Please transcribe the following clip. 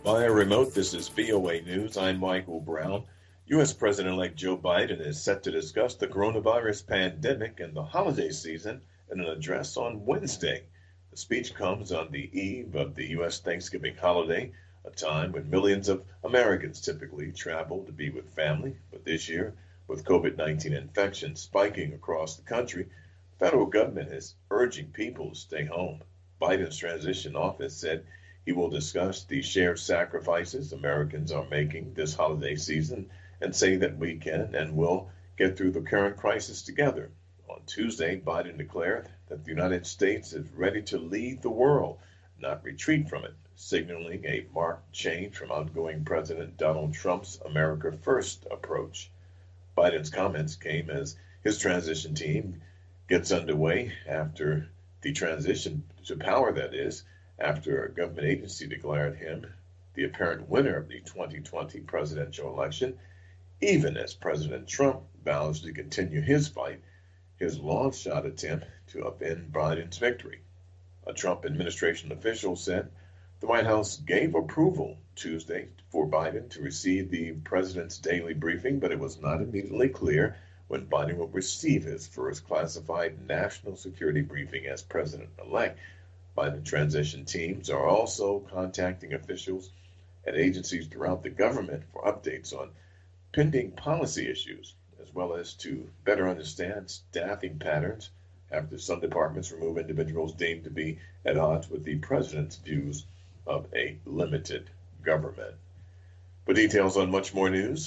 Via remote, this is VOA News. I'm Michael Brown. U.S. President-elect Joe Biden is set to discuss the coronavirus pandemic and the holiday season in an address on Wednesday. The speech comes on the eve of the U.S. Thanksgiving holiday, a time when millions of Americans typically travel to be with family. But this year, with COVID-19 infections spiking across the country, the federal government is urging people to stay home. Biden's transition office said he will discuss the shared sacrifices Americans are making this holiday season and say that we can and will get through the current crisis together. On Tuesday, Biden declared that the United States is ready to lead the world, not retreat from it, signaling a marked change from outgoing President Donald Trump's America First approach. Biden's comments came as his transition team gets underway after the transition to power, that is, after a government agency declared him the apparent winner of the 2020 presidential election, even as President Trump vows to continue his fight, his long-shot attempt to upend Biden's victory. A Trump administration official said the White House gave approval Tuesday for Biden to receive the president's daily briefing, but it was not immediately clear when Biden will receive his first classified national security briefing as president-elect. Biden transition teams are also contacting officials at agencies throughout the government for updates on pending policy issues, as well as to better understand staffing patterns after some departments remove individuals deemed to be at odds with the president's views of a limited government. For details on much more news,